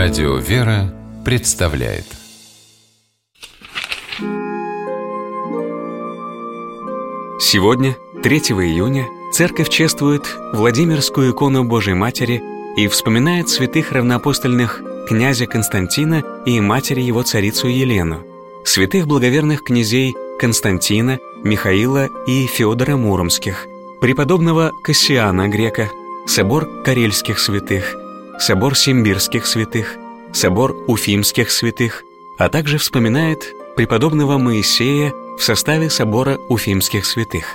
Радио «Вера» представляет. Сегодня, 3 июня, Церковь чествует Владимирскую икону Божией Матери и вспоминает святых равноапостольных князя Константина и матери его царицу Елену, святых благоверных князей Константина, Михаила и Феодора Муромских, преподобного Кассиана Грека, собор Карельских святых, собор Симбирских святых, собор Уфимских святых, а также вспоминает преподобного Моисея в составе собора Уфимских святых.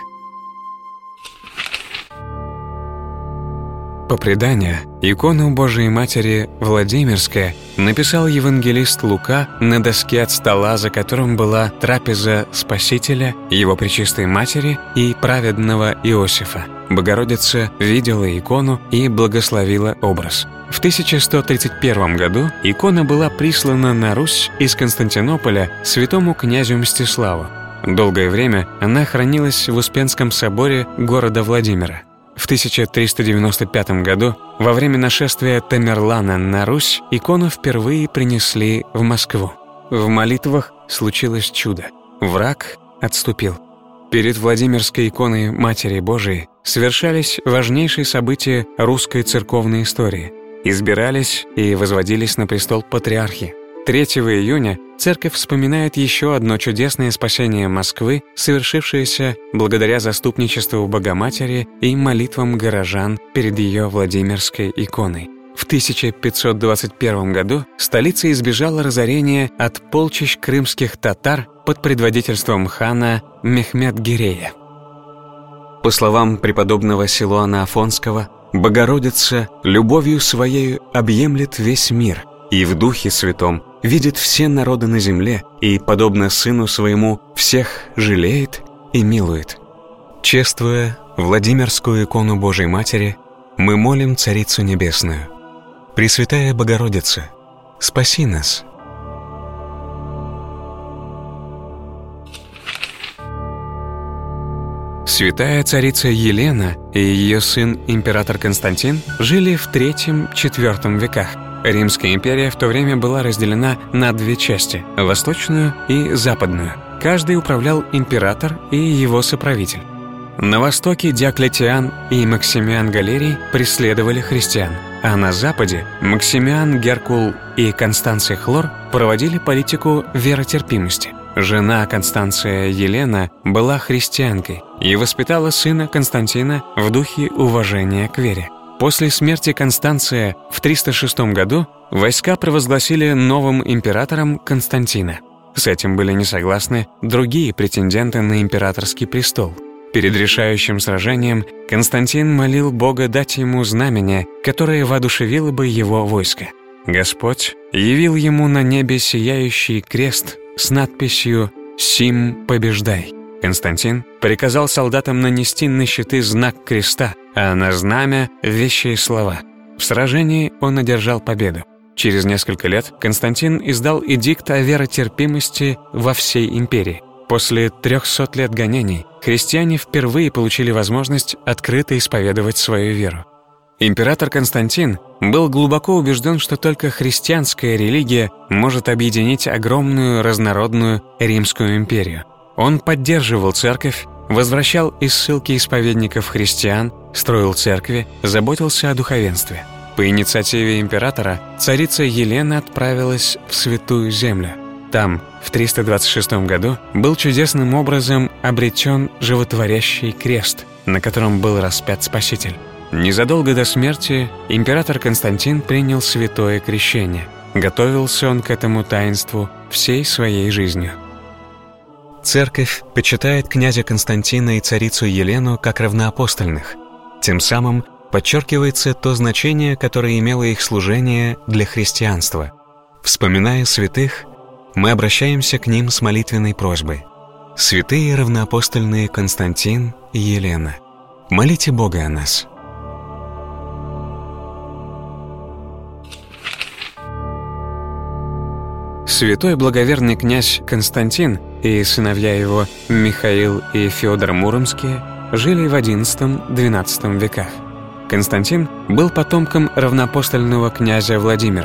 По преданию, икону Божией Матери Владимирская написал евангелист Лука на доске от стола, за которым была трапеза Спасителя, его пречистой матери и праведного Иосифа. Богородица видела икону и благословила образ. В 1131 году икона была прислана на Русь из Константинополя святому князю Мстиславу. Долгое время она хранилась в Успенском соборе города Владимира. В 1395 году, во время нашествия Тамерлана на Русь, икону впервые принесли в Москву. В молитвах случилось чудо. Враг отступил. Перед Владимирской иконой Матери Божией совершались важнейшие события русской церковной истории. Избирались и возводились на престол патриархи. 3 июня церковь вспоминает еще одно чудесное спасение Москвы, совершившееся благодаря заступничеству Богоматери и молитвам горожан перед ее Владимирской иконой. В 1521 году столица избежала разорения от полчищ крымских татар под предводительством хана Мехмед-Гирея. По словам преподобного Силуана Афонского, Богородица любовью Своею объемлет весь мир и в Духе Святом видит все народы на земле и, подобно Сыну Своему, всех жалеет и милует. Чествуя Владимирскую икону Божией Матери, мы молим Царицу Небесную: Пресвятая Богородица, спаси нас. Святая царица Елена и ее сын император Константин жили в III-IV веках. Римская империя в то время была разделена на две части – восточную и западную. Каждый управлял император и его соправитель. На востоке Диоклетиан и Максимиан Галерий преследовали христиан, а на западе Максимиан Геркул и Констанция Хлор проводили политику веротерпимости. Жена Констанция Елена была христианкой и воспитала сына Константина в духе уважения к вере. После смерти Констанция в 306 году войска провозгласили новым императором Константина. С этим были не согласны другие претенденты на императорский престол. Перед решающим сражением Константин молил Бога дать ему знамение, которое воодушевило бы его войско. Господь явил ему на небе сияющий крест с надписью «Сим побеждай». Константин приказал солдатам нанести на щиты знак креста, а на знамя — вещие слова. В сражении он одержал победу. Через несколько лет Константин издал эдикт о веротерпимости во всей империи. После 300 лет гонений христиане впервые получили возможность открыто исповедовать свою веру. Император Константин был глубоко убежден, что только христианская религия может объединить огромную разнородную Римскую империю. Он поддерживал церковь, возвращал из ссылки исповедников христиан, строил церкви, заботился о духовенстве. По инициативе императора царица Елена отправилась в Святую Землю. Там, в 326 году, был чудесным образом обретен животворящий крест, на котором был распят Спаситель. Незадолго до смерти император Константин принял святое крещение. Готовился он к этому таинству всей своей жизнью. Церковь почитает князя Константина и царицу Елену как равноапостольных. Тем самым подчеркивается то значение, которое имело их служение для христианства. Вспоминая святых, мы обращаемся к ним с молитвенной просьбой. Святые равноапостольные Константин и Елена, молите Бога о нас. Святой благоверный князь Константин и сыновья его Михаил и Феодор Муромские жили в XI-XII веках. Константин был потомком равноапостольного князя Владимира.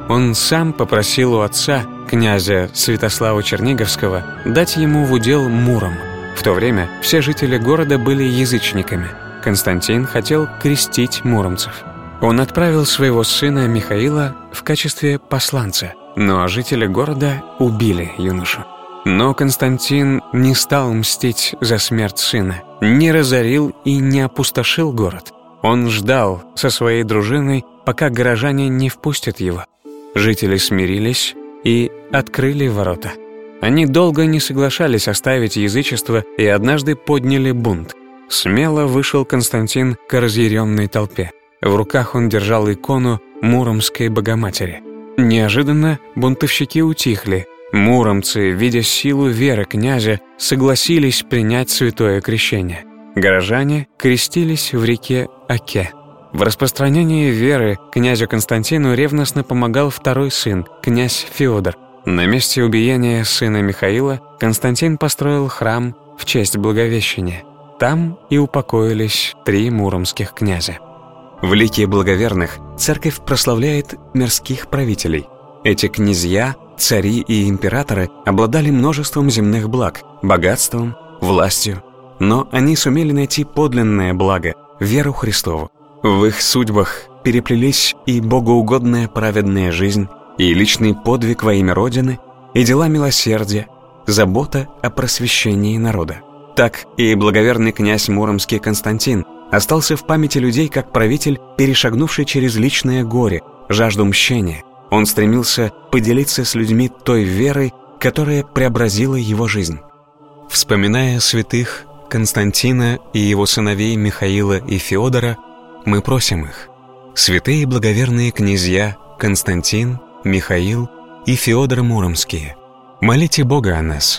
Он сам попросил у отца, князя Святослава Черниговского, дать ему в удел Муром. В то время все жители города были язычниками. Константин хотел крестить муромцев. Он отправил своего сына Михаила в качестве посланца, но жители города убили юношу. Но Константин не стал мстить за смерть сына, не разорил и не опустошил город. Он ждал со своей дружиной, пока горожане не впустят его. Жители смирились и открыли ворота. Они долго не соглашались оставить язычество и однажды подняли бунт. Смело вышел Константин к разъяренной толпе. В руках он держал икону Муромской Богоматери. Неожиданно бунтовщики утихли. Муромцы, видя силу веры князя, согласились принять святое крещение. Горожане крестились в реке Оке. В распространении веры князю Константину ревностно помогал второй сын, князь Феодор. На месте убиения сына Михаила Константин построил храм в честь Благовещения. Там и упокоились 3 муромских князя. В лике благоверных церковь прославляет мирских правителей. Эти князья, цари и императоры обладали множеством земных благ, богатством, властью, но они сумели найти подлинное благо – веру Христову. В их судьбах переплелись и богоугодная праведная жизнь, и личный подвиг во имя Родины, и дела милосердия, забота о просвещении народа. Так и благоверный князь Муромский Константин остался в памяти людей как правитель, перешагнувший через личное горе, жажду мщения. Он стремился поделиться с людьми той верой, которая преобразила его жизнь. Вспоминая святых Константина и его сыновей Михаила и Феодора, мы просим их: святые благоверные князья Константин, Михаил и Феодор Муромские, молите Бога о нас.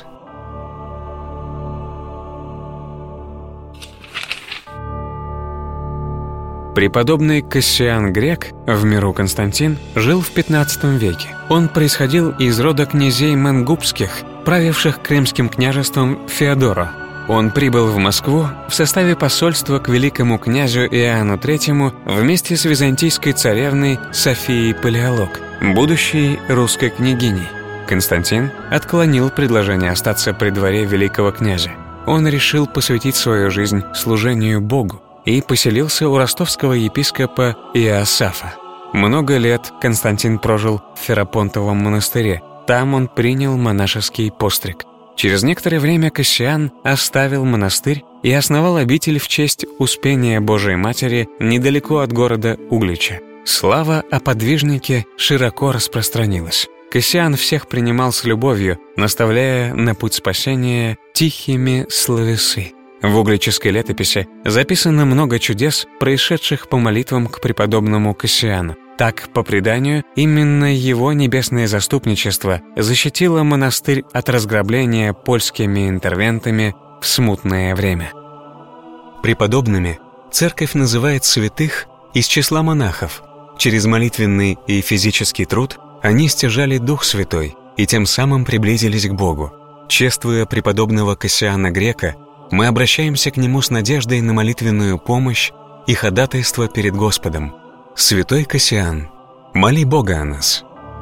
Преподобный Кассиан Грек, в миру Константин, жил в XV веке. Он происходил из рода князей Мангубских, правивших Крымским княжеством Феодора. Он прибыл в Москву в составе посольства к великому князю Иоанну III вместе с византийской царевной Софией Палеолог, будущей русской княгиней. Константин отклонил предложение остаться при дворе великого князя. Он решил посвятить свою жизнь служению Богу и поселился у ростовского епископа Иоасафа. Много лет Константин прожил в Ферапонтовом монастыре. Там он принял монашеский постриг. Через некоторое время Кассиан оставил монастырь и основал обитель в честь Успения Божией Матери недалеко от города Углича. Слава о подвижнике широко распространилась. Кассиан всех принимал с любовью, наставляя на путь спасения тихими словесы. В углической летописи записано много чудес, происшедших по молитвам к преподобному Кассиану. Так, по преданию, именно его небесное заступничество защитило монастырь от разграбления польскими интервентами в смутное время. Преподобными церковь называет святых из числа монахов. Через молитвенный и физический труд они стяжали Дух Святой и тем самым приблизились к Богу. Чествуя преподобного Кассиана Грека, мы обращаемся к нему с надеждой на молитвенную помощь и ходатайство перед Господом. Святой Кассиан, моли Бога о нас.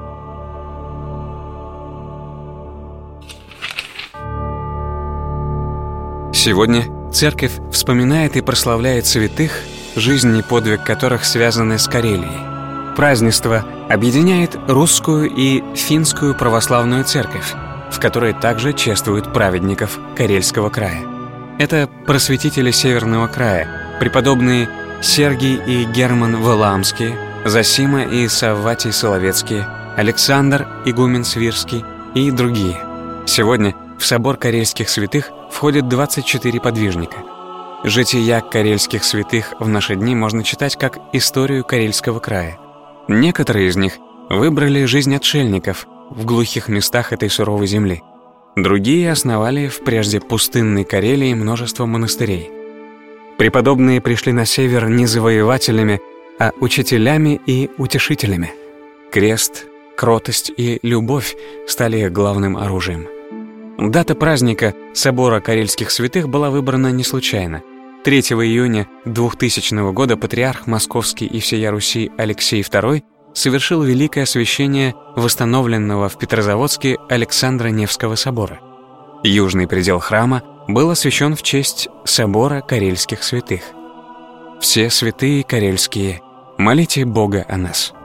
Сегодня Церковь вспоминает и прославляет святых, жизнь и подвиг которых связаны с Карелией. Празднество объединяет русскую и финскую православную церковь, в которой также чествуют праведников Карельского края. Это просветители Северного края, преподобные Сергий и Герман Валаамские, Зосима и Савватий Соловецкие, Александр игумен Свирский и другие. Сегодня в собор карельских святых входят 24 подвижника. Жития карельских святых в наши дни можно читать как историю Карельского края. Некоторые из них выбрали жизнь отшельников в глухих местах этой суровой земли. Другие основали в прежде пустынной Карелии множество монастырей. Преподобные пришли на север не завоевателями, а учителями и утешителями. Крест, кротость и любовь стали их главным оружием. Дата праздника Собора Карельских святых была выбрана не случайно. 3 июня 2000 года патриарх Московский и всея Руси Алексей II совершил великое освящение восстановленного в Петрозаводске Александра Невского собора. Южный предел храма был освящен в честь собора карельских святых. Все святые карельские, молите Бога о нас.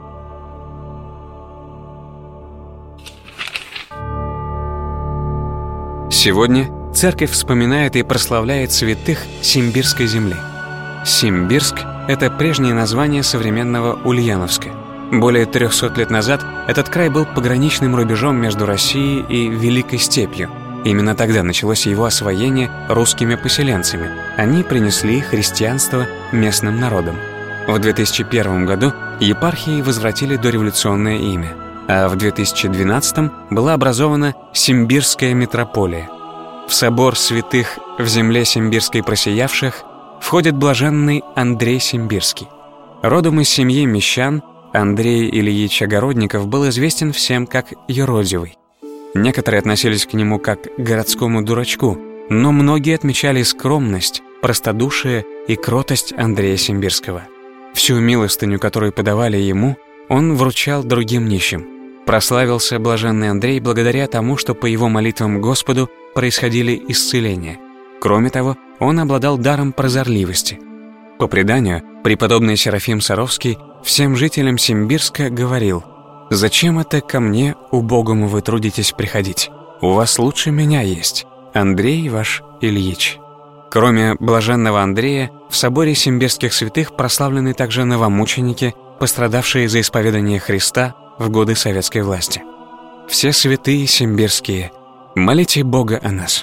Сегодня церковь вспоминает и прославляет святых Симбирской земли. Симбирск – это прежнее название современного Ульяновска. Более 300 лет назад этот край был пограничным рубежом между Россией и Великой Степью. Именно тогда началось его освоение русскими поселенцами. Они принесли христианство местным народам. В 2001 году епархии возвратили дореволюционное имя, а в 2012 была образована Симбирская митрополия. В собор святых в земле Симбирской просиявших входит блаженный Андрей Симбирский. Родом из семьи мещан, Андрей Ильич Огородников был известен всем как Юродивый. Некоторые относились к нему как к городскому дурачку, но многие отмечали скромность, простодушие и кротость Андрея Симбирского. Всю милостыню, которую подавали ему, он вручал другим нищим. Прославился блаженный Андрей благодаря тому, что по его молитвам Господу происходили исцеления. Кроме того, он обладал даром прозорливости. По преданию, преподобный Серафим Саровский всем жителям Симбирска говорил: «Зачем это ко мне, убогому, вы трудитесь приходить? У вас лучше меня есть, Андрей ваш Ильич». Кроме блаженного Андрея, в соборе Симбирских святых прославлены также новомученики, пострадавшие за исповедание Христа в годы советской власти. Все святые симбирские, молите Бога о нас.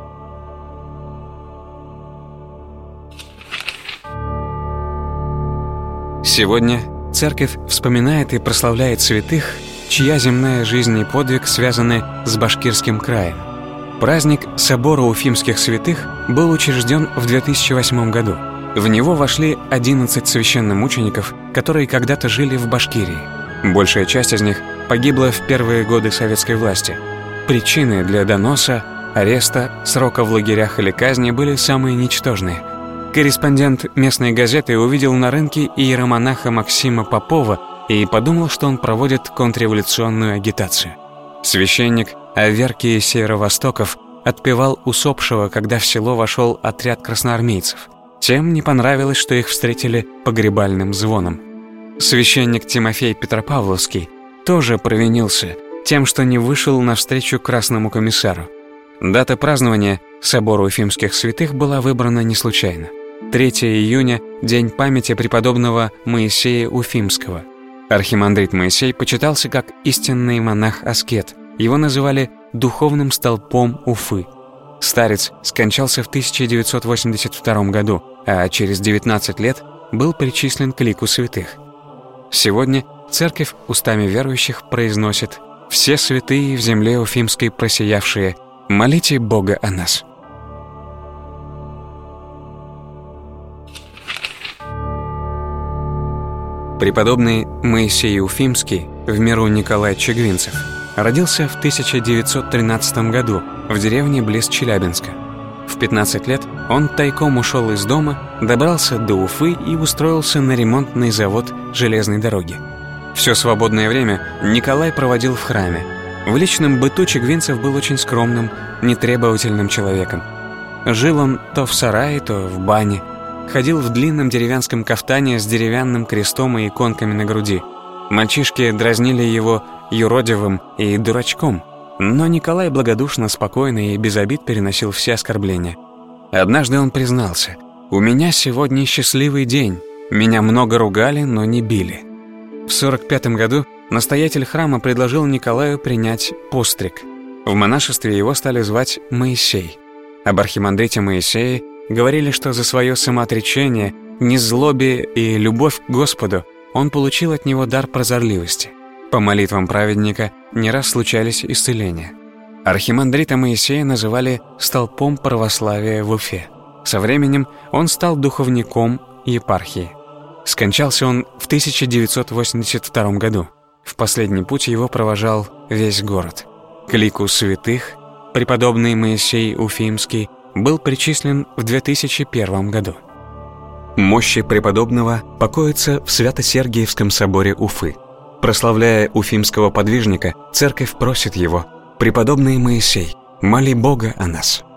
Сегодня церковь вспоминает и прославляет святых, чья земная жизнь и подвиг связаны с Башкирским краем. Праздник Собора Уфимских святых был учрежден в 2008 году. В него вошли 11 священномучеников, которые когда-то жили в Башкирии. Большая часть из них погибла в первые годы советской власти. Причины для доноса, ареста, срока в лагерях или казни были самые ничтожные. Корреспондент местной газеты увидел на рынке иеромонаха Максима Попова и подумал, что он проводит контрреволюционную агитацию. Священник Аверкий Северо-Востоков отпевал усопшего, когда в село вошел отряд красноармейцев. Тем не понравилось, что их встретили погребальным звоном. Священник Тимофей Петропавловский тоже провинился тем, что не вышел навстречу красному комиссару. Дата празднования Собора Уфимских святых была выбрана не случайно. 3 июня – день памяти преподобного Моисея Уфимского. Архимандрит Моисей почитался как истинный монах-аскет. Его называли духовным столпом Уфы. Старец скончался в 1982 году, а через 19 лет был причислен к лику святых. Сегодня церковь устами верующих произносит: «Все святые в земле Уфимской просиявшие, молите Бога о нас». Преподобный Моисей Уфимский, в миру Николай Чигвинцев, родился в 1913 году в деревне близ Челябинска. В 15 лет он тайком ушел из дома, добрался до Уфы и устроился на ремонтный завод железной дороги. Все свободное время Николай проводил в храме. В личном быту Чигвинцев был очень скромным, нетребовательным человеком. Жил он то в сарае, то в бане. Ходил в длинном деревянском кафтане с деревянным крестом и иконками на груди. Мальчишки дразнили его юродивым и дурачком, но Николай благодушно, спокойно и без обид переносил все оскорбления. Однажды он признался: «У меня сегодня счастливый день. Меня много ругали, но не били». В 1945 году настоятель храма предложил Николаю принять постриг. В монашестве его стали звать Моисей. Об архимандрите Моисее говорили, что за свое самоотречение, незлобие и любовь к Господу он получил от него дар прозорливости. По молитвам праведника не раз случались исцеления. Архимандрита Моисея называли столпом православия в Уфе. Со временем он стал духовником епархии. Скончался он в 1982 году. В последний путь его провожал весь город. К лику святых преподобный Моисей Уфимский был причислен в 2001 году. Мощи преподобного покоятся в Свято-Сергиевском соборе Уфы. Прославляя уфимского подвижника, церковь просит его: «Преподобный Моисей, моли Бога о нас».